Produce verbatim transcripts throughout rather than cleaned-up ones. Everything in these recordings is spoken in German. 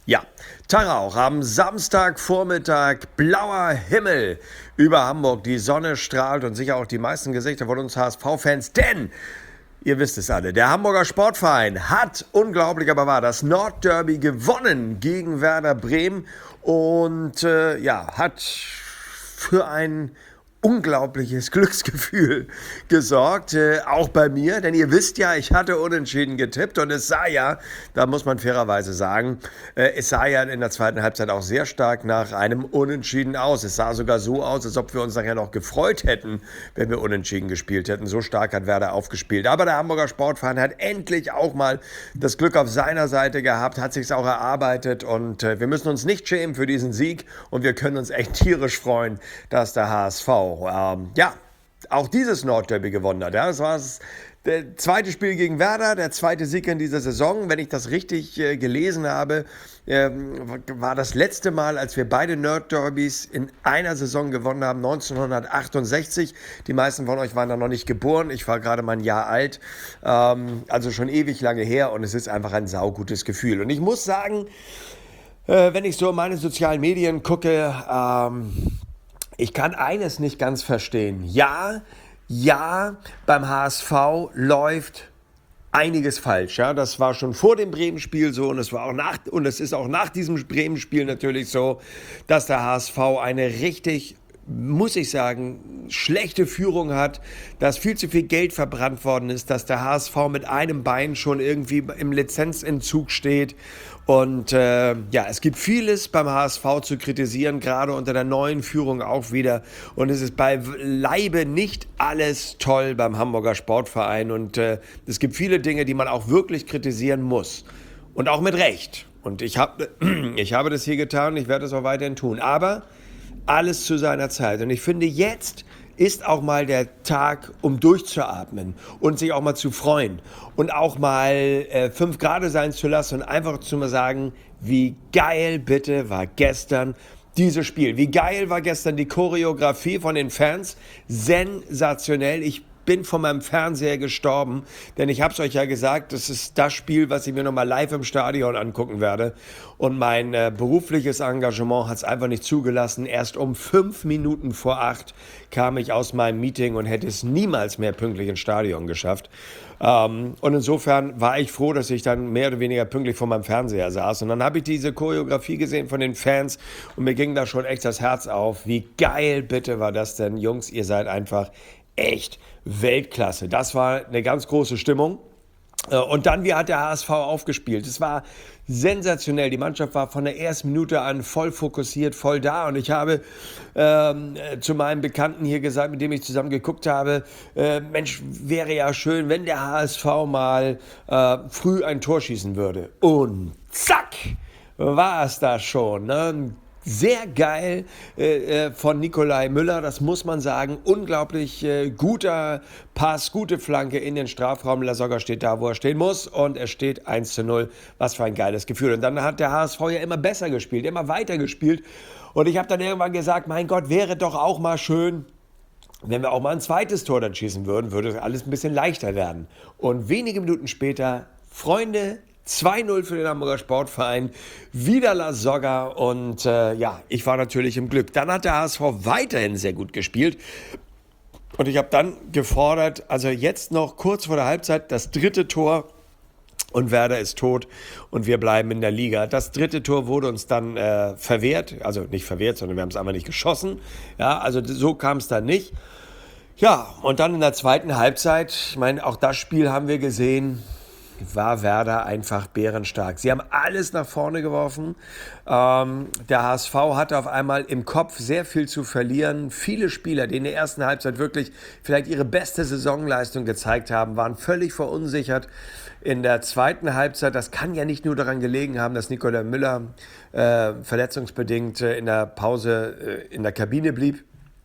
Ja, Tarauch am Samstagvormittag, blauer Himmel über Hamburg. Die Sonne strahlt und sicher auch die meisten Gesichter von uns H S V-Fans, denn ihr wisst es alle, der Hamburger Sportverein hat, unglaublich aber wahr, das Nordderby gewonnen gegen Werder Bremen und äh, ja, hat für ein unglaubliches Glücksgefühl gesorgt, äh, auch bei mir, denn ihr wisst ja, ich hatte unentschieden getippt und es sah ja, da muss man fairerweise sagen, äh, es sah ja in der zweiten Halbzeit auch sehr stark nach einem Unentschieden aus. Es sah sogar so aus, als ob wir uns nachher noch gefreut hätten, wenn wir unentschieden gespielt hätten. So stark hat Werder aufgespielt. Aber der Hamburger Sportverein hat endlich auch mal das Glück auf seiner Seite gehabt, hat sich auch erarbeitet und äh, wir müssen uns nicht schämen für diesen Sieg und wir können uns echt tierisch freuen, dass der H S V Ähm, ja, auch dieses Nordderby gewonnen hat. Ja, das war das zweite Spiel gegen Werder, der zweite Sieg in dieser Saison. Wenn ich das richtig äh, gelesen habe, ähm, war das letzte Mal, als wir beide Nordderbys in einer Saison gewonnen haben, neunzehnhundertachtundsechzig. Die meisten von euch waren da noch nicht geboren. Ich war gerade mal ein Jahr alt. Ähm, also schon ewig lange her und es ist einfach ein saugutes Gefühl. Und ich muss sagen, äh, wenn ich so meine sozialen Medien gucke, ähm, ich kann eines nicht ganz verstehen. Ja, ja, beim H S V läuft einiges falsch. Ja, das war schon vor dem Bremen-Spiel so und es war auch nach und es ist auch nach diesem Bremen-Spiel natürlich so, dass der H S V eine richtig, muss ich sagen, schlechte Führung hat, dass viel zu viel Geld verbrannt worden ist, dass der H S V mit einem Bein schon irgendwie im Lizenzentzug steht. Und äh, ja, es gibt vieles beim H S V zu kritisieren, gerade unter der neuen Führung auch wieder. Und es ist beileibe nicht alles toll beim Hamburger Sportverein. Und äh, es gibt viele Dinge, die man auch wirklich kritisieren muss. Und auch mit Recht. Und ich, hab, ich habe das hier getan und ich werde es auch weiterhin tun. Aber alles zu seiner Zeit. Und ich finde, jetzt ist auch mal der Tag, um durchzuatmen und sich auch mal zu freuen und auch mal äh, fünf Grad sein zu lassen und einfach zu mal sagen, wie geil bitte war gestern dieses Spiel. Wie geil war gestern die Choreografie von den Fans. Sensationell. Ich bin von meinem Fernseher gestorben, denn ich habe es euch ja gesagt, das ist das Spiel, was ich mir nochmal live im Stadion angucken werde und mein äh, berufliches Engagement hat es einfach nicht zugelassen. Erst um fünf Minuten vor acht kam ich aus meinem Meeting und hätte es niemals mehr pünktlich ins Stadion geschafft. Ähm, und insofern war ich froh, dass ich dann mehr oder weniger pünktlich vor meinem Fernseher saß und dann habe ich diese Choreografie gesehen von den Fans und mir ging da schon echt das Herz auf. Wie geil bitte war das denn, Jungs, ihr seid einfach echt Weltklasse. Das war eine ganz große Stimmung. Und dann, wie hat der H S V aufgespielt? Es war sensationell. Die Mannschaft war von der ersten Minute an voll fokussiert, voll da. Und ich habe ähm, zu meinem Bekannten hier gesagt, mit dem ich zusammen geguckt habe, äh, Mensch, wäre ja schön, wenn der H S V mal äh, früh ein Tor schießen würde. Und zack, war es da schon. Ne? Sehr geil äh, von Nikolai Müller, das muss man sagen. Unglaublich äh, guter Pass, gute Flanke in den Strafraum. Lasogga steht da, wo er stehen muss und er steht eins zu null. Was für ein geiles Gefühl. Und dann hat der H S V ja immer besser gespielt, immer weiter gespielt. Und ich habe dann irgendwann gesagt, mein Gott, wäre doch auch mal schön, wenn wir auch mal ein zweites Tor dann schießen würden, würde alles ein bisschen leichter werden. Und wenige Minuten später, Freunde, zwei null für den Hamburger Sportverein, wieder Lasogga und äh, ja, ich war natürlich im Glück. Dann hat der H S V weiterhin sehr gut gespielt und ich habe dann gefordert, also jetzt noch kurz vor der Halbzeit das dritte Tor und Werder ist tot und wir bleiben in der Liga. Das dritte Tor wurde uns dann äh, verwehrt, also nicht verwehrt, sondern wir haben es einfach nicht geschossen. Ja, also so kam es dann nicht. Ja, und dann in der zweiten Halbzeit, ich meine, auch das Spiel haben wir gesehen, war Werder einfach bärenstark. Sie haben alles nach vorne geworfen. Ähm, der H S V hatte auf einmal im Kopf sehr viel zu verlieren. Viele Spieler, die in der ersten Halbzeit wirklich vielleicht ihre beste Saisonleistung gezeigt haben, waren völlig verunsichert. In der zweiten Halbzeit, das kann ja nicht nur daran gelegen haben, dass Nikolai Müller äh, verletzungsbedingt äh, in der Pause äh, in der Kabine blieb.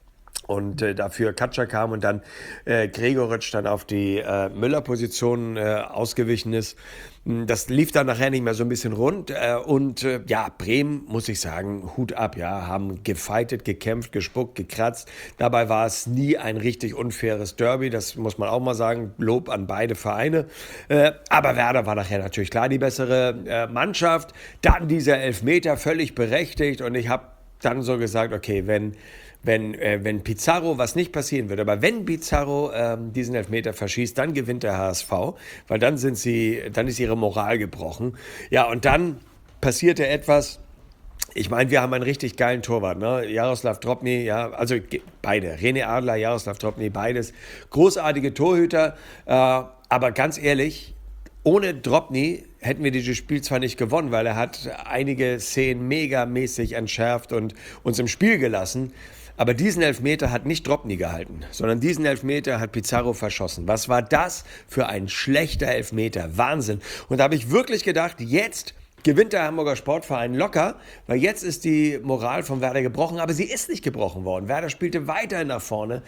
Und äh, dafür Katscher kam und dann äh, Gregoritsch dann auf die äh, Müller-Position äh, ausgewichen ist. Das lief dann nachher nicht mehr so ein bisschen rund. Äh, Und äh, ja, Bremen, muss ich sagen, Hut ab, ja, haben gefightet, gekämpft, gespuckt, gekratzt. Dabei war es nie ein richtig unfaires Derby, das muss man auch mal sagen. Lob an beide Vereine. Äh, Aber Werder war nachher natürlich klar die bessere äh, Mannschaft. Dann dieser Elfmeter, völlig berechtigt. Und ich habe dann so gesagt, okay, wenn wenn, äh, wenn Pizarro, was nicht passieren wird, aber wenn Pizarro ähm, diesen Elfmeter verschießt, dann gewinnt der H S V, weil dann sind sie, dann ist ihre Moral gebrochen. Ja, und dann passierte etwas. Ich meine, wir haben einen richtig geilen Torwart, ne? Jaroslav Drobny, ja, also ge- beide, René Adler, Jaroslav Drobny, beides großartige Torhüter, äh, aber ganz ehrlich, ohne Drobny hätten wir dieses Spiel zwar nicht gewonnen, weil er hat einige Szenen megamäßig entschärft und uns im Spiel gelassen, aber diesen Elfmeter hat nicht Drobny gehalten, sondern diesen Elfmeter hat Pizarro verschossen. Was war das für ein schlechter Elfmeter? Wahnsinn. Und da habe ich wirklich gedacht, jetzt gewinnt der Hamburger Sportverein locker, weil jetzt ist die Moral von Werder gebrochen, aber sie ist nicht gebrochen worden. Werder spielte weiterhin nach vorne.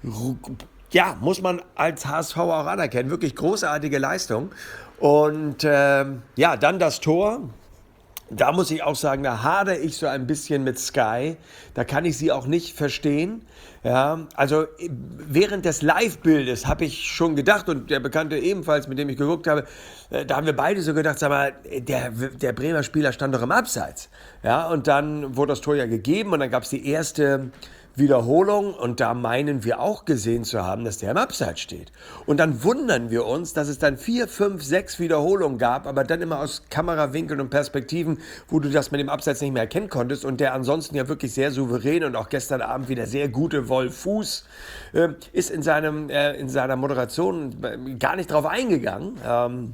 Ja, muss man als H S V auch anerkennen. Wirklich großartige Leistung. Und ähm, ja, dann das Tor. Da muss ich auch sagen, da hadere ich so ein bisschen mit Sky. Da kann ich sie auch nicht verstehen. Ja, also während des Live-Bildes habe ich schon gedacht, und der Bekannte ebenfalls, mit dem ich geguckt habe, äh, da haben wir beide so gedacht, sag mal, der, der Bremer Spieler stand doch im Abseits. Ja, und dann wurde das Tor ja gegeben und dann gab es die erste Wiederholung und da meinen wir auch gesehen zu haben, dass der im Abseits steht. Und dann wundern wir uns, dass es dann vier, fünf, sechs Wiederholungen gab, aber dann immer aus Kamerawinkeln und Perspektiven, wo du das mit dem Abseits nicht mehr erkennen konntest und der ansonsten ja wirklich sehr souverän und auch gestern Abend wieder sehr gute Wolf Fuß äh, ist in, seinem, äh, in seiner Moderation gar nicht drauf eingegangen. Ähm,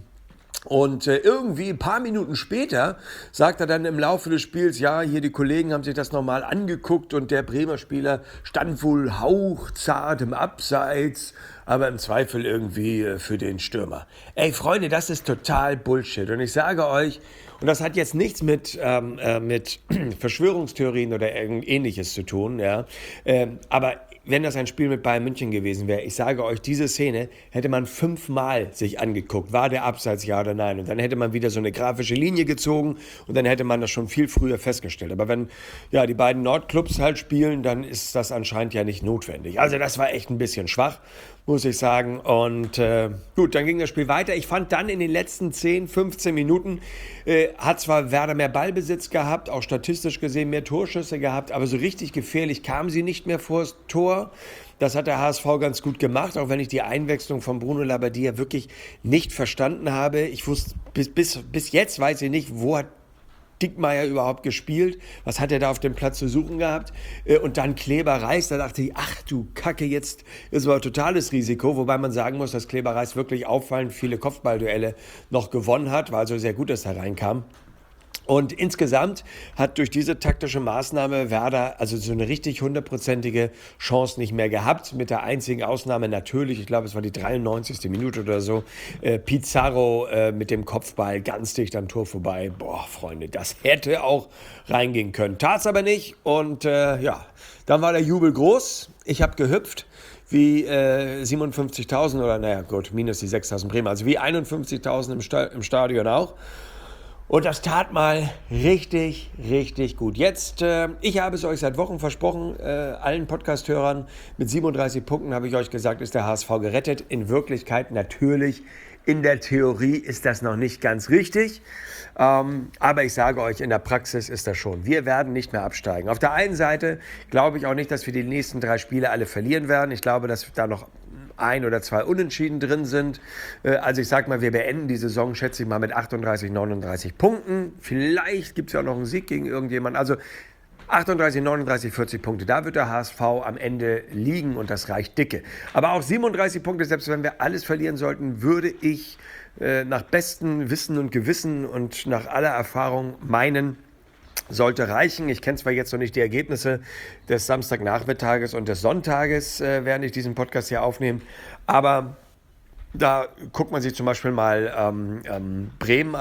Und äh, irgendwie ein paar Minuten später sagt er dann im Laufe des Spiels, ja, hier die Kollegen haben sich das nochmal angeguckt und der Bremer Spieler stand wohl hauchzart im Abseits, aber im Zweifel irgendwie äh, für den Stürmer. Ey, Freunde, das ist total Bullshit. Und ich sage euch, und das hat jetzt nichts mit, ähm, äh, mit Verschwörungstheorien oder irgend ähnliches zu tun, ja, ähm, aber wenn das ein Spiel mit Bayern München gewesen wäre, ich sage euch, diese Szene hätte man fünfmal sich angeguckt. War der Abseits, ja oder nein? Und dann hätte man wieder so eine grafische Linie gezogen und dann hätte man das schon viel früher festgestellt. Aber wenn ja die beiden Nordclubs halt spielen, dann ist das anscheinend ja nicht notwendig. Also das war echt ein bisschen schwach, muss ich sagen. Und äh, gut, dann ging das Spiel weiter. Ich fand dann in den letzten zehn, fünfzehn Minuten äh, hat zwar Werder mehr Ballbesitz gehabt, auch statistisch gesehen mehr Torschüsse gehabt, aber so richtig gefährlich kamen sie nicht mehr vors Tor. Das hat der H S V ganz gut gemacht, auch wenn ich die Einwechslung von Bruno Labbadia wirklich nicht verstanden habe. Ich wusste, bis, bis, bis jetzt weiß ich nicht, wo hat Dickmeyer überhaupt gespielt? Was hat er da auf dem Platz zu suchen gehabt? Und dann Kleber Reis, da dachte ich, ach du Kacke, jetzt ist aber totales Risiko, wobei man sagen muss, dass Kleber Reis wirklich auffallend viele Kopfballduelle noch gewonnen hat, war also sehr gut, dass er reinkam. Und insgesamt hat durch diese taktische Maßnahme Werder also so eine richtig hundertprozentige Chance nicht mehr gehabt. Mit der einzigen Ausnahme natürlich, ich glaube es war die dreiundneunzigste Minute oder so, äh, Pizarro äh, mit dem Kopfball ganz dicht am Tor vorbei. Boah, Freunde, das hätte auch reingehen können. Tat's aber nicht und äh, ja, dann war der Jubel groß. Ich habe gehüpft wie äh, siebenundfünfzigtausend oder naja gut, minus die sechstausend Bremer, also wie einundfünfzigtausend im, Sta- im Stadion auch. Und das tat mal richtig, richtig gut. Jetzt, äh, ich habe es euch seit Wochen versprochen, äh, allen Podcast-Hörern, mit siebenunddreißig Punkten habe ich euch gesagt, ist der H S V gerettet. In Wirklichkeit natürlich, in der Theorie ist das noch nicht ganz richtig. Ähm, aber ich sage euch, in der Praxis ist das schon. Wir werden nicht mehr absteigen. Auf der einen Seite glaube ich auch nicht, dass wir die nächsten drei Spiele alle verlieren werden. Ich glaube, dass da noch ein oder zwei Unentschieden drin sind. Also ich sag mal, wir beenden die Saison, schätze ich mal, mit achtunddreißig, neununddreißig Punkten. Vielleicht gibt es ja auch noch einen Sieg gegen irgendjemanden. Also achtunddreißig, neununddreißig, vierzig Punkte. Da wird der H S V am Ende liegen und das reicht dicke. Aber auch siebenunddreißig Punkte, selbst wenn wir alles verlieren sollten, würde ich äh, nach bestem Wissen und Gewissen und nach aller Erfahrung meinen, sollte reichen. Ich kenne zwar jetzt noch nicht die Ergebnisse des Samstagnachmittages und des Sonntages, äh, während ich diesen Podcast hier aufnehme, aber da guckt man sich zum Beispiel mal ähm, ähm, Bremen an.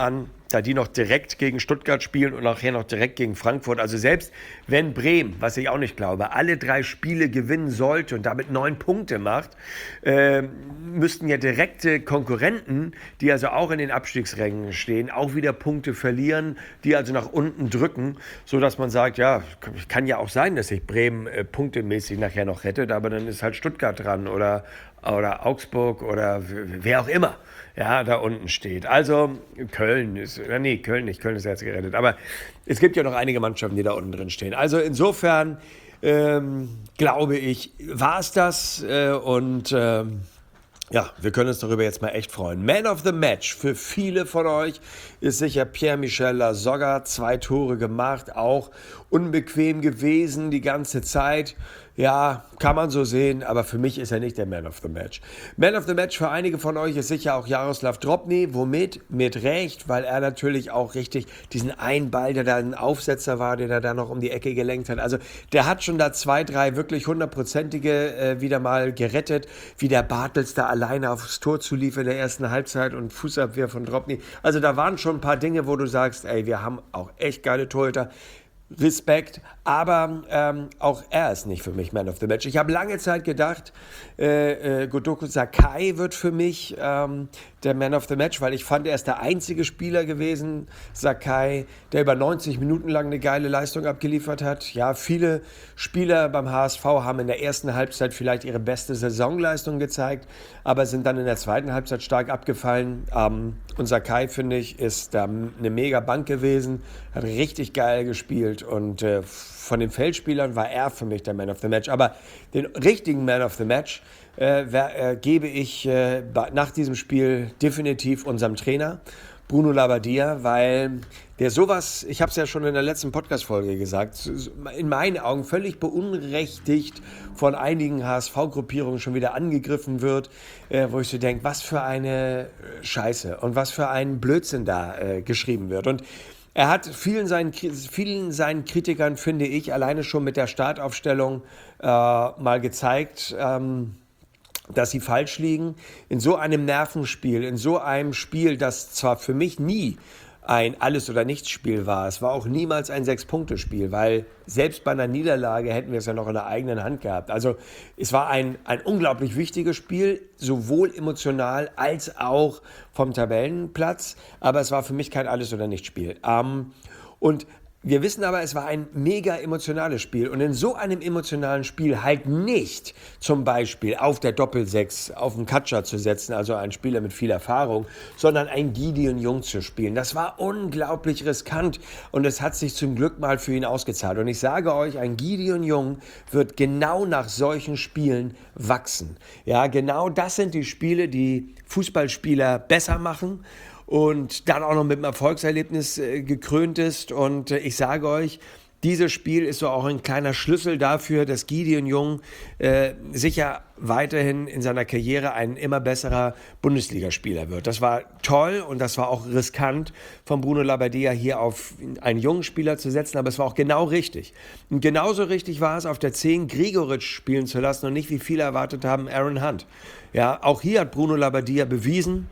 da die noch direkt gegen Stuttgart spielen und nachher noch direkt gegen Frankfurt. Also selbst wenn Bremen, was ich auch nicht glaube, alle drei Spiele gewinnen sollte und damit neun Punkte macht, äh, müssten ja direkte Konkurrenten, die also auch in den Abstiegsrängen stehen, auch wieder Punkte verlieren, die also nach unten drücken, sodass man sagt, ja, kann ja auch sein, dass sich Bremen äh, punktemäßig nachher noch rettet, aber dann ist halt Stuttgart dran oder, oder Augsburg oder wer auch immer, ja, da unten steht. Also Köln ist, nee, Köln nicht, Köln ist jetzt gerettet, aber es gibt ja noch einige Mannschaften, die da unten drin stehen. Also insofern ähm, glaube ich, war es das äh, und ähm, ja, wir können uns darüber jetzt mal echt freuen. Man of the Match für viele von euch ist sicher Pierre-Michel Lasogga. Zwei Tore gemacht, auch unbequem gewesen die ganze Zeit. Ja, kann man so sehen, aber für mich ist er nicht der Man of the Match. Man of the Match für einige von euch ist sicher auch Jaroslav Drobny. Womit? Mit Recht, weil er natürlich auch richtig diesen einen Ball, der da ein Aufsetzer war, den er da noch um die Ecke gelenkt hat. Also der hat schon da zwei, drei wirklich hundertprozentige äh, wieder mal gerettet, wie der Bartels da alleine aufs Tor zulief in der ersten Halbzeit und Fußabwehr von Drobny. Also da waren schon ein paar Dinge, wo du sagst, ey, wir haben auch echt geile Torhüter. Respekt, aber ähm, auch er ist nicht für mich Man of the Match. Ich habe lange Zeit gedacht, äh, äh, Godoku Sakai wird für mich ähm, der Man of the Match, weil ich fand, er ist der einzige Spieler gewesen, Sakai, der über neunzig Minuten lang eine geile Leistung abgeliefert hat. Ja, viele Spieler beim H S V haben in der ersten Halbzeit vielleicht ihre beste Saisonleistung gezeigt, aber sind dann in der zweiten Halbzeit stark abgefallen. Ähm, und Sakai, finde ich, ist da eine mega Bank gewesen, hat richtig geil gespielt und äh, von den Feldspielern war er für mich der Man of the Match. Aber den richtigen Man of the Match äh, wer, äh, gebe ich äh, nach diesem Spiel definitiv unserem Trainer, Bruno Labbadia, weil der sowas, ich habe es ja schon in der letzten Podcast-Folge gesagt, in meinen Augen völlig beunrechtigt von einigen H S V-Gruppierungen schon wieder angegriffen wird, äh, wo ich so denke, was für eine Scheiße und was für ein Blödsinn da äh, geschrieben wird. Und er hat vielen seinen, vielen seinen Kritikern, finde ich, alleine schon mit der Startaufstellung äh, mal gezeigt, ähm, dass sie falsch liegen. In so einem Nervenspiel, in so einem Spiel, das zwar für mich nie ein Alles-oder-Nichts-Spiel war, es war auch niemals ein Sechs-Punkte-Spiel, weil selbst bei einer Niederlage hätten wir es ja noch in der eigenen Hand gehabt. Also es war ein, ein unglaublich wichtiges Spiel, sowohl emotional als auch vom Tabellenplatz, aber es war für mich kein Alles-oder-Nichts-Spiel. Ähm, und wir wissen aber, es war ein mega emotionales Spiel und in so einem emotionalen Spiel halt nicht zum Beispiel auf der Doppelsechs auf den Katscher zu setzen, also einen Spieler mit viel Erfahrung, sondern ein Gideon Jung zu spielen. Das war unglaublich riskant und es hat sich zum Glück mal für ihn ausgezahlt. Und ich sage euch, ein Gideon Jung wird genau nach solchen Spielen wachsen. Ja, genau das sind die Spiele, die Fußballspieler besser machen. Und dann auch noch mit einem Erfolgserlebnis äh, gekrönt ist. Und äh, ich sage euch, dieses Spiel ist so auch ein kleiner Schlüssel dafür, dass Gideon Jung äh, sicher weiterhin in seiner Karriere ein immer besserer Bundesligaspieler wird. Das war toll und das war auch riskant von Bruno Labbadia hier auf einen jungen Spieler zu setzen, aber es war auch genau richtig. Und genauso richtig war es, auf der zehn Gregoritsch spielen zu lassen und nicht, wie viele erwartet haben, Aaron Hunt. Ja, auch hier hat Bruno Labbadia bewiesen,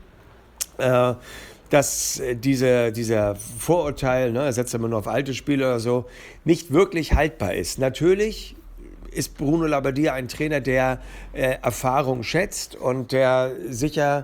äh, dass diese, dieser Vorurteil, ne, er setzt immer nur auf alte Spieler oder so, nicht wirklich haltbar ist. Natürlich ist Bruno Labbadia ein Trainer, der äh, Erfahrung schätzt und der sicher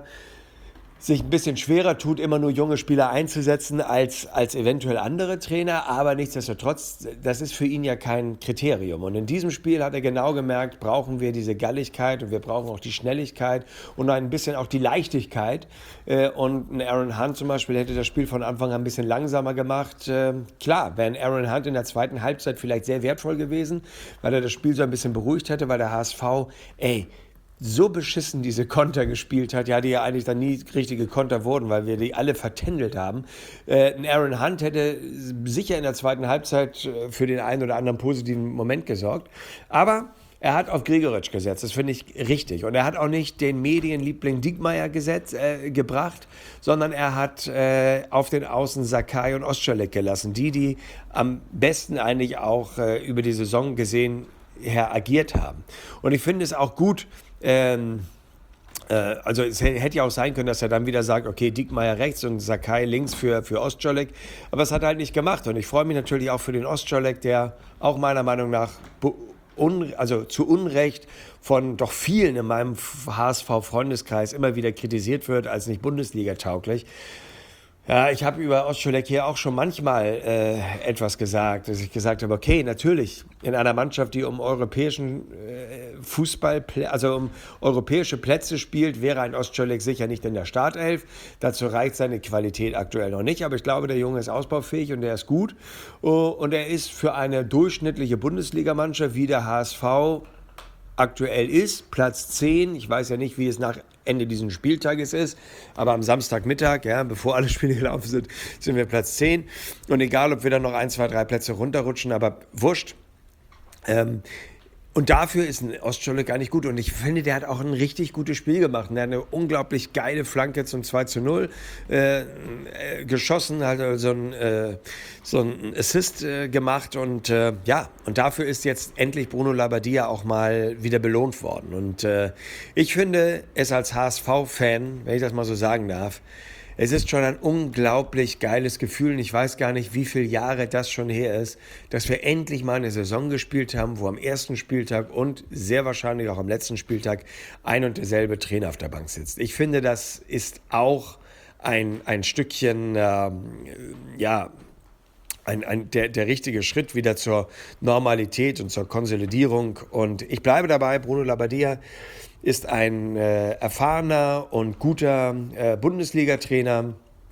sich ein bisschen schwerer tut, immer nur junge Spieler einzusetzen als, als eventuell andere Trainer, aber nichtsdestotrotz, das ist für ihn ja kein Kriterium. Und in diesem Spiel hat er genau gemerkt, brauchen wir diese Galligkeit und wir brauchen auch die Schnelligkeit und ein bisschen auch die Leichtigkeit. Und ein Aaron Hunt zum Beispiel hätte das Spiel von Anfang an ein bisschen langsamer gemacht. Klar, wäre ein Aaron Hunt in der zweiten Halbzeit vielleicht sehr wertvoll gewesen, weil er das Spiel so ein bisschen beruhigt hätte, weil der H S V, ey, so beschissen diese Konter gespielt hat, ja, die ja eigentlich dann nie richtige Konter wurden, weil wir die alle vertändelt haben. Äh, ein Aaron Hunt hätte sicher in der zweiten Halbzeit für den einen oder anderen positiven Moment gesorgt, aber er hat auf Gregoritsch gesetzt, das finde ich richtig. Und er hat auch nicht den Medienliebling Diekmeyer gesetzt, äh, gebracht, sondern er hat äh, auf den Außen Sakai und Ostschalek gelassen, die, die am besten eigentlich auch äh, über die Saison gesehen her agiert haben. Und ich finde es auch gut, Ähm, Äh, also es hätte ja auch sein können, dass er dann wieder sagt, okay, Diekmeyer rechts und Sakai links für, für Ostjolek. Aber es hat er halt nicht gemacht. Und ich freue mich natürlich auch für den Ostjolek, der auch meiner Meinung nach un, also zu Unrecht von doch vielen in meinem H S V-Freundeskreis immer wieder kritisiert wird als nicht Bundesliga-tauglich. Ja, ich habe über Ostjolek hier auch schon manchmal äh, etwas gesagt, dass ich gesagt habe, okay, natürlich, in einer Mannschaft, die um europäischen äh, Fußball, also um europäische Plätze spielt, wäre ein Ostjolek sicher nicht in der Startelf. Dazu reicht seine Qualität aktuell noch nicht, aber ich glaube, der Junge ist ausbaufähig und der ist gut. Und er ist für eine durchschnittliche Bundesligamannschaft wie der H S V aktuell ist, Platz zehn. Ich weiß ja nicht, wie es nach Ende dieses Spieltages ist, aber am Samstagmittag, ja, bevor alle Spiele gelaufen sind, sind wir Platz zehn. Und egal, ob wir dann noch ein, zwei, drei Plätze runterrutschen, aber wurscht. Ähm, Und dafür ist ein Ostjolek gar nicht gut. Und ich finde, der hat auch ein richtig gutes Spiel gemacht. Er hat eine unglaublich geile Flanke zum zwei zu null äh, äh, geschossen, hat also ein, äh, so einen Assist äh, gemacht. Und äh, ja, und dafür ist jetzt endlich Bruno Labbadia auch mal wieder belohnt worden. Und äh, ich finde es als H S V-Fan, wenn ich das mal so sagen darf, es ist schon ein unglaublich geiles Gefühl und ich weiß gar nicht, wie viele Jahre das schon her ist, dass wir endlich mal eine Saison gespielt haben, wo am ersten Spieltag und sehr wahrscheinlich auch am letzten Spieltag ein und derselbe Trainer auf der Bank sitzt. Ich finde, das ist auch ein, ein Stückchen, äh, ja, Ein, ein, der, der richtige Schritt wieder zur Normalität und zur Konsolidierung. Und ich bleibe dabei, Bruno Labbadia ist ein äh, erfahrener und guter äh, Bundesliga-Trainer,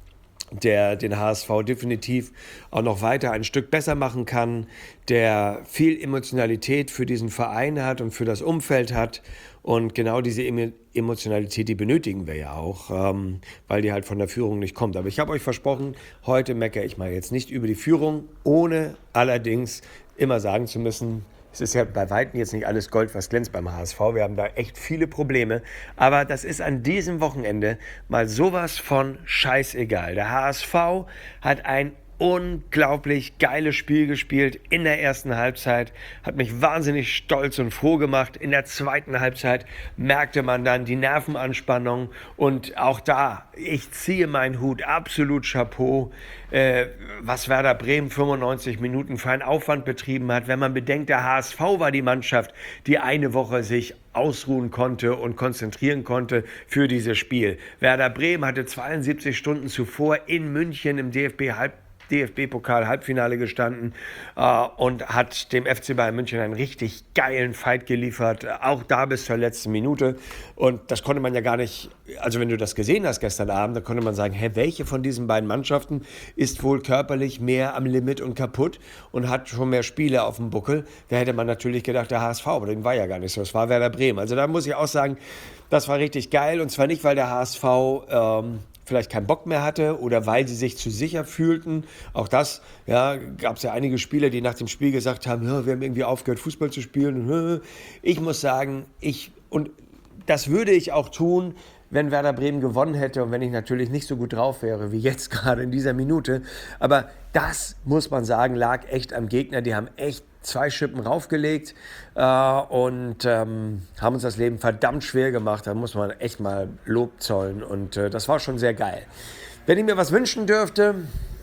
der den H S V definitiv auch noch weiter ein Stück besser machen kann, der viel Emotionalität für diesen Verein hat und für das Umfeld hat. Und genau diese Emotionalität, die benötigen wir ja auch, ähm, weil die halt von der Führung nicht kommt. Aber ich habe euch versprochen, heute meckere ich mal jetzt nicht über die Führung, ohne allerdings immer sagen zu müssen, es ist ja bei Weitem jetzt nicht alles Gold, was glänzt beim H S V. Wir haben da echt viele Probleme. Aber das ist an diesem Wochenende mal sowas von scheißegal. Der H S V hat ein unglaublich geiles Spiel gespielt in der ersten Halbzeit, hat mich wahnsinnig stolz und froh gemacht. In der zweiten Halbzeit merkte man dann die Nervenanspannung und auch da, ich ziehe meinen Hut, absolut Chapeau, äh, was Werder Bremen fünfundneunzig Minuten für einen Aufwand betrieben hat. Wenn man bedenkt, der H S V war die Mannschaft, die eine Woche sich ausruhen konnte und konzentrieren konnte für dieses Spiel. Werder Bremen hatte zweiundsiebzig Stunden zuvor in München im D F B-Halb D F B-Pokal-Halbfinale gestanden äh, und hat dem F C Bayern München einen richtig geilen Fight geliefert, auch da bis zur letzten Minute. Und das konnte man ja gar nicht, also wenn du das gesehen hast gestern Abend, da konnte man sagen, hä, welche von diesen beiden Mannschaften ist wohl körperlich mehr am Limit und kaputt und hat schon mehr Spiele auf dem Buckel? Da hätte man natürlich gedacht, der H S V, aber den war ja gar nicht so, es war Werder Bremen. Also da muss ich auch sagen, das war richtig geil und zwar nicht, weil der H S V ähm, vielleicht keinen Bock mehr hatte oder weil sie sich zu sicher fühlten. Auch das, ja, gab es ja einige Spieler, die nach dem Spiel gesagt haben, ja, wir haben irgendwie aufgehört, Fußball zu spielen. Ich muss sagen, ich, und das würde ich auch tun, wenn Werder Bremen gewonnen hätte und wenn ich natürlich nicht so gut drauf wäre, wie jetzt gerade in dieser Minute. Aber das, muss man sagen, lag echt am Gegner. Die haben echt zwei Schippen raufgelegt äh, und ähm, haben uns das Leben verdammt schwer gemacht. Da muss man echt mal Lob zollen und äh, das war schon sehr geil. Wenn ich mir was wünschen dürfte,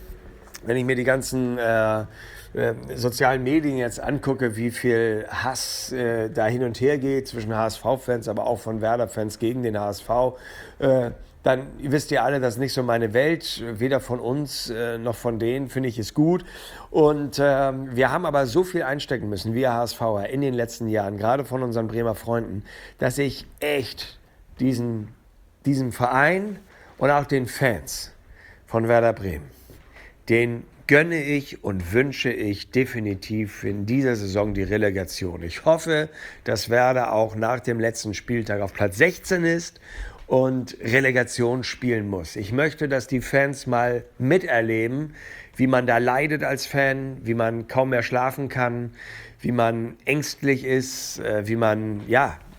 wenn ich mir die ganzen äh, äh, sozialen Medien jetzt angucke, wie viel Hass äh, da hin und her geht zwischen H S V-Fans, aber auch von Werder-Fans gegen den H S V, äh, dann wisst ihr alle, das ist nicht so meine Welt, weder von uns äh, noch von denen, finde ich es gut. Und äh, wir haben aber so viel einstecken müssen, wir HSVer, in den letzten Jahren, gerade von unseren Bremer Freunden, dass ich echt diesen, diesem Verein und auch den Fans von Werder Bremen, den gönne ich und wünsche ich definitiv in dieser Saison die Relegation. Ich hoffe, dass Werder auch nach dem letzten Spieltag auf Platz sechzehn ist und Relegation spielen muss. Ich möchte, dass die Fans mal miterleben, wie man da leidet als Fan, wie man kaum mehr schlafen kann, wie man ängstlich ist, wie man, ja,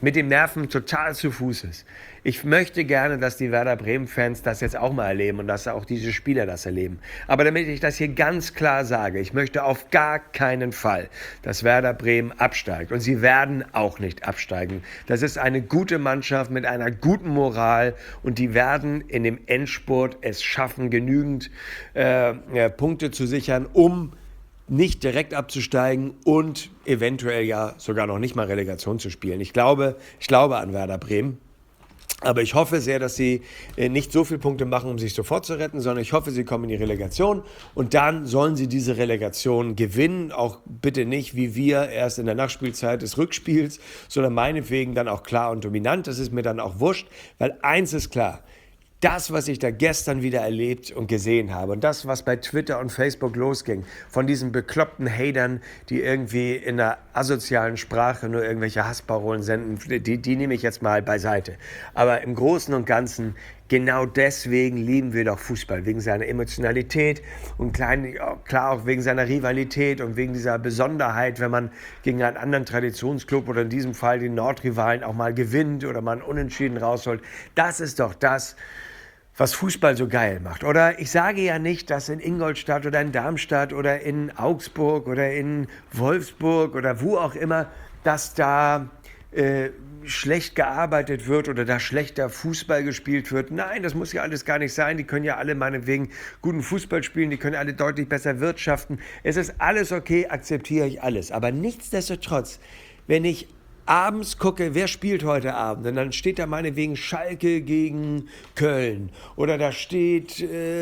mit den Nerven total zu Fuß ist. Ich möchte gerne, dass die Werder Bremen-Fans das jetzt auch mal erleben und dass auch diese Spieler das erleben. Aber damit ich das hier ganz klar sage, ich möchte auf gar keinen Fall, dass Werder Bremen absteigt. Und sie werden auch nicht absteigen. Das ist eine gute Mannschaft mit einer guten Moral und die werden in dem Endspurt es schaffen, genügend äh, äh, Punkte zu sichern, um nicht direkt abzusteigen und eventuell ja sogar noch nicht mal Relegation zu spielen. Ich glaube, ich glaube an Werder Bremen. Aber ich hoffe sehr, dass sie nicht so viele Punkte machen, um sich sofort zu retten, sondern ich hoffe, sie kommen in die Relegation und dann sollen sie diese Relegation gewinnen. Auch bitte nicht, wie wir, erst in der Nachspielzeit des Rückspiels, sondern meinetwegen dann auch klar und dominant. Das ist mir dann auch wurscht, weil eins ist klar: Das, was ich da gestern wieder erlebt und gesehen habe und das, was bei Twitter und Facebook losging, von diesen bekloppten Hatern, die irgendwie in der asozialen Sprache nur irgendwelche Hassparolen senden, die, die nehme ich jetzt mal beiseite. Aber im Großen und Ganzen, genau deswegen lieben wir doch Fußball, wegen seiner Emotionalität und klein, klar auch wegen seiner Rivalität und wegen dieser Besonderheit, wenn man gegen einen anderen Traditionsclub oder in diesem Fall den Nordrivalen auch mal gewinnt oder mal einen Unentschieden rausholt. Das ist doch das, was Fußball so geil macht. Oder ich sage ja nicht, dass in Ingolstadt oder in Darmstadt oder in Augsburg oder in Wolfsburg oder wo auch immer, dass da äh, schlecht gearbeitet wird oder da schlechter Fußball gespielt wird. Nein, das muss ja alles gar nicht sein. Die können ja alle meinetwegen guten Fußball spielen, die können alle deutlich besser wirtschaften. Es ist alles okay, akzeptiere ich alles. Aber nichtsdestotrotz, wenn ich abends gucke, wer spielt heute Abend, und dann steht da meinetwegen Schalke gegen Köln oder da steht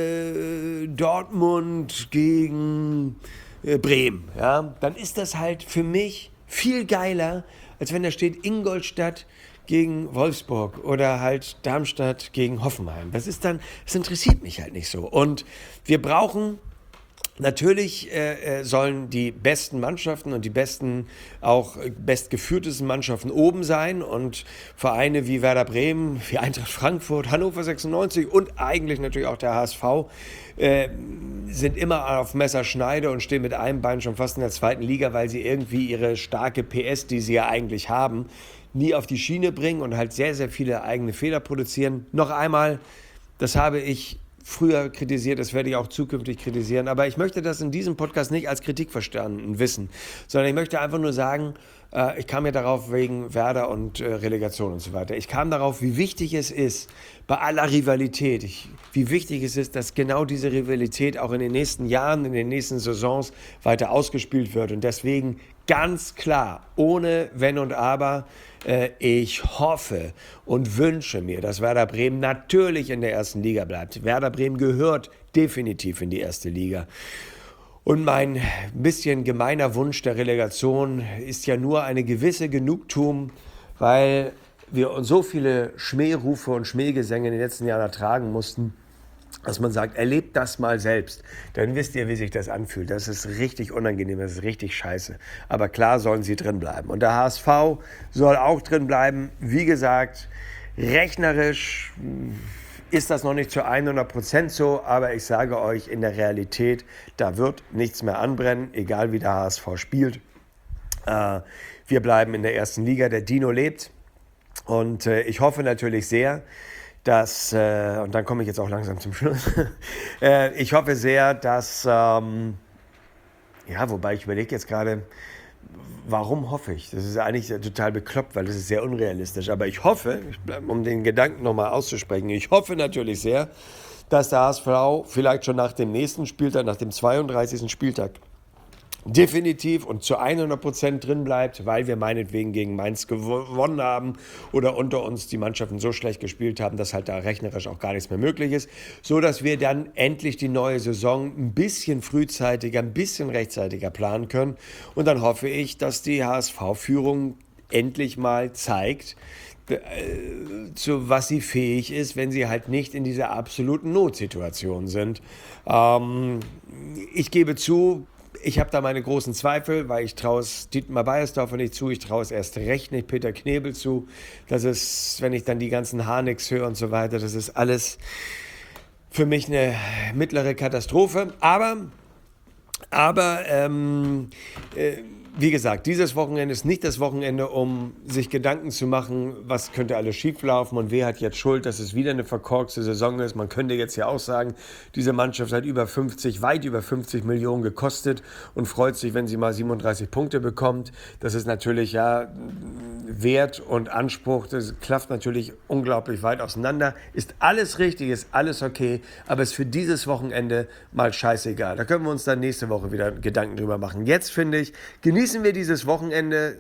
äh, Dortmund gegen äh, Bremen, ja, dann ist das halt für mich viel geiler, als wenn da steht Ingolstadt gegen Wolfsburg oder halt Darmstadt gegen Hoffenheim. Das ist dann, das interessiert mich halt nicht so. Und wir brauchen Natürlich äh, sollen die besten Mannschaften und die besten, auch bestgeführtesten Mannschaften oben sein und Vereine wie Werder Bremen, wie Eintracht Frankfurt, Hannover sechsundneunzig und eigentlich natürlich auch der H S V äh, sind immer auf Messerschneide und stehen mit einem Bein schon fast in der zweiten Liga, weil sie irgendwie ihre starke P S, die sie ja eigentlich haben, nie auf die Schiene bringen und halt sehr, sehr viele eigene Fehler produzieren. Noch einmal, das habe ich früher kritisiert, das werde ich auch zukünftig kritisieren, aber ich möchte das in diesem Podcast nicht als Kritik verstanden wissen, sondern ich möchte einfach nur sagen, äh, ich kam ja darauf wegen Werder und äh, Relegation und so weiter. Ich kam darauf, wie wichtig es ist, bei aller Rivalität, ich, wie wichtig es ist, dass genau diese Rivalität auch in den nächsten Jahren, in den nächsten Saisons weiter ausgespielt wird und deswegen ganz klar, ohne Wenn und Aber, ich hoffe und wünsche mir, dass Werder Bremen natürlich in der ersten Liga bleibt. Werder Bremen gehört definitiv in die erste Liga. Und mein bisschen gemeiner Wunsch der Relegation ist ja nur eine gewisse Genugtuung, weil wir uns so viele Schmährufe und Schmähgesänge in den letzten Jahren ertragen mussten, dass man sagt, erlebt das mal selbst, dann wisst ihr, wie sich das anfühlt. Das ist richtig unangenehm, das ist richtig scheiße. Aber klar sollen sie drin bleiben. Und der H S V soll auch drin bleiben. Wie gesagt, rechnerisch ist das noch nicht zu hundert Prozent so, aber ich sage euch, in der Realität, da wird nichts mehr anbrennen, egal wie der H S V spielt. Äh, wir bleiben in der ersten Liga, der Dino lebt. Und äh, ich hoffe natürlich sehr, dass, äh, und dann komme ich jetzt auch langsam zum Schluss, äh, ich hoffe sehr, dass, ähm, ja, wobei ich überlege jetzt gerade, warum hoffe ich? Das ist eigentlich total bekloppt, weil das ist sehr unrealistisch, aber ich hoffe, um den Gedanken nochmal auszusprechen, ich hoffe natürlich sehr, dass der H S V vielleicht schon nach dem nächsten Spieltag, nach dem zweiunddreißigsten Spieltag, definitiv und zu hundert Prozent drin bleibt, weil wir meinetwegen gegen Mainz gewonnen haben oder unter uns die Mannschaften so schlecht gespielt haben, dass halt da rechnerisch auch gar nichts mehr möglich ist, so dass wir dann endlich die neue Saison ein bisschen frühzeitiger, ein bisschen rechtzeitiger planen können. Und dann hoffe ich, dass die H S V-Führung endlich mal zeigt, zu was sie fähig ist, wenn sie halt nicht in dieser absoluten Notsituation sind. Ähm, ich gebe zu, ich habe da meine großen Zweifel, weil ich traue es Dietmar Beiersdorfer nicht zu, ich traue es erst recht nicht Peter Knebel zu. Das ist, wenn ich dann die ganzen Harnigs höre und so weiter, das ist alles für mich eine mittlere Katastrophe. Aber, aber ähm, äh, wie gesagt, dieses Wochenende ist nicht das Wochenende, um sich Gedanken zu machen, was könnte alles schieflaufen und wer hat jetzt Schuld, dass es wieder eine verkorkste Saison ist. Man könnte jetzt ja auch sagen, diese Mannschaft hat über fünfzig, weit über fünfzig Millionen gekostet und freut sich, wenn sie mal siebenunddreißig Punkte bekommt. Das ist natürlich ja Wert und Anspruch, das klafft natürlich unglaublich weit auseinander. Ist alles richtig, ist alles okay, aber ist für dieses Wochenende mal scheißegal. Da können wir uns dann nächste Woche wieder Gedanken drüber machen. Jetzt finde ich, genießen wir dieses Wochenende.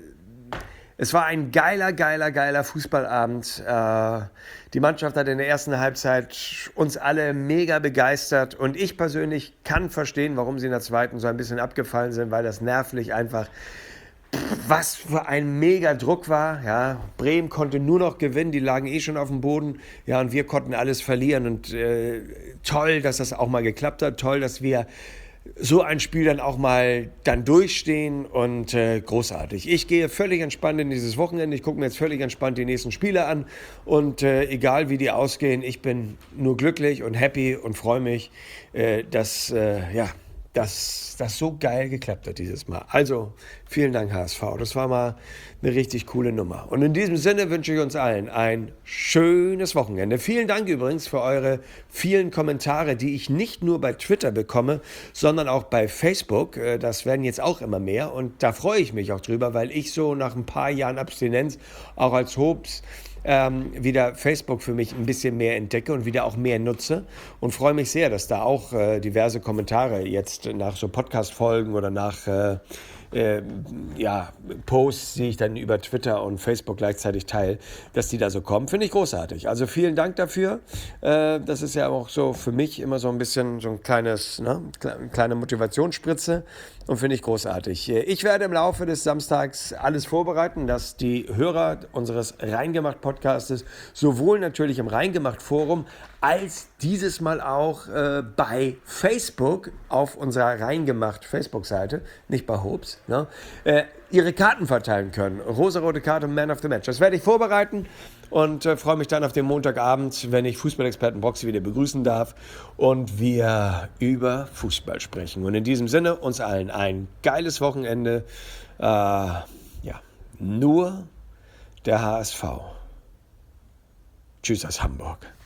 Es war ein geiler, geiler, geiler Fußballabend. Äh, die Mannschaft hat in der ersten Halbzeit uns alle mega begeistert und ich persönlich kann verstehen, warum sie in der zweiten so ein bisschen abgefallen sind, weil das nervlich einfach was für ein mega Druck war. Ja, Bremen konnte nur noch gewinnen, die lagen eh schon auf dem Boden. Ja, und wir konnten alles verlieren und äh, toll, dass das auch mal geklappt hat. Toll, dass wir so ein Spiel dann auch mal dann durchstehen und äh, großartig. Ich gehe völlig entspannt in dieses Wochenende. Ich gucke mir jetzt völlig entspannt die nächsten Spiele an und äh, egal wie die ausgehen, ich bin nur glücklich und happy und freue mich, äh, dass äh, ja, dass das so geil geklappt hat dieses Mal. Also, vielen Dank H S V. Das war mal eine richtig coole Nummer. Und in diesem Sinne wünsche ich uns allen ein schönes Wochenende. Vielen Dank übrigens für eure vielen Kommentare, die ich nicht nur bei Twitter bekomme, sondern auch bei Facebook. Das werden jetzt auch immer mehr und da freue ich mich auch drüber, weil ich so nach ein paar Jahren Abstinenz auch als Hobbs Ähm, wieder Facebook für mich ein bisschen mehr entdecke und wieder auch mehr nutze und freue mich sehr, dass da auch äh, diverse Kommentare jetzt nach so Podcast-Folgen oder nach äh, äh, ja, Posts, die ich dann über Twitter und Facebook gleichzeitig teile, dass die da so kommen. Finde ich großartig. Also vielen Dank dafür. Äh, das ist ja auch so für mich immer so ein bisschen so ein kleines, ne, kleine Motivationsspritze und finde ich großartig. Ich werde im Laufe des Samstags alles vorbereiten, dass die Hörer unseres Reingemacht-Podcastes sowohl natürlich im Reingemacht-Forum als dieses Mal auch äh, bei Facebook auf unserer Reingemacht-Facebook-Seite, nicht bei Hobbs, ne, äh, ihre Karten verteilen können. Rosarote Karte Man of the Match. Das werde ich vorbereiten und äh, freue mich dann auf den Montagabend, wenn ich Fußballexperten Broxy wieder begrüßen darf und wir über Fußball sprechen. Und in diesem Sinne uns allen ein geiles Wochenende. Äh, ja, nur der H S V. Tschüss aus Hamburg.